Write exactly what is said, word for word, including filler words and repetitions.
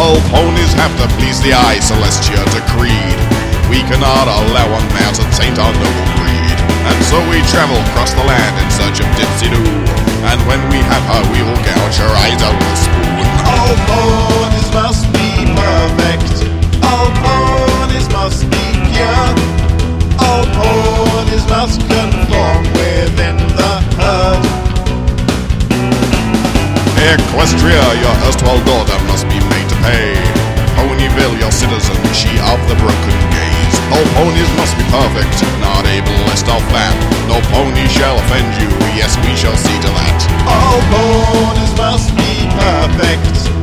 All ponies have to please the eye, Celestia decreed. We cannot allow a man to taint our noble breed. And so we travel across the land in search of Dipsy-Doo. And when we have her, we will gouge her eyes out with a spoon. All ponies must be perfect. All ponies must be pure. All ponies must conform within the herd. Equestria, your erstwhile daughter must be made to pay. Ponyville, your citizen, she of the broken gaze. All ponies must be perfect, not able lest of fat. No pony shall offend you, yes we shall see to that. All ponies must be perfect.